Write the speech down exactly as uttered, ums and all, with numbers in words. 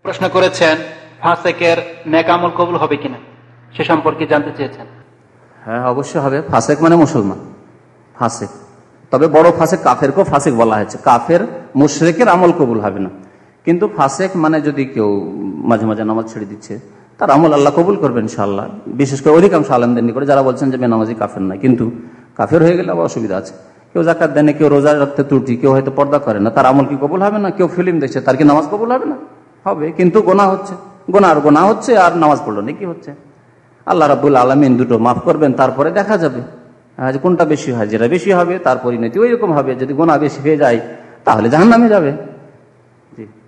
প্রশ্ন করেছেন ফাসেকের নেক আমল কবুল হবে কিনা, সে সম্পর্কে জানতে চেয়েছেন। হ্যাঁ, অবশ্যই হবে। ফাসেক মানে মুসলমান, ফাসেক। তবে বড় ফাসেক কাফেরকেও ফাসেক বলা হয়েছে। কাফের মুশরিকের আমল কবুল হবে না, কিন্তু ফাসেক মানে যদি কেউ মাঝে মাঝে নামাজ ছেড়ে দিচ্ছে, তার আমল আল্লাহ কবুল করবেন ইনশাআল্লাহ। বিশেষ করে অধিকাংশ আলেমদের নিকটে যারা বলছেন যে বেনামাজি কাফের নয়, কিন্তু কাফের হয়ে গেলে আবার অসুবিধা আছে। কেউ জাকাত দেয় না, কেউ রোজা রাখতে ত্রুটি, কেউ হয়তো পর্দা করে না, তার আমল কি কবুল হবে না? কেউ ফিল্ম দেখছে, তার কি নামাজ কবুল হবে না? হবে, কিন্তু গোনা হচ্ছে, গোনার গোনা হচ্ছে, আর নামাজ পড়লো না, কি হচ্ছে? আল্লাহ রাব্বুল আলামিন দুটো মাফ করবেন, তারপরে দেখা যাবে কোনটা বেশি হয়। যেটা বেশি হবে তার পরিণতি ওই রকম হবে। যদি গোনা বেশি হয়ে যায় তাহলে জাহান্নামে যাবে। জি।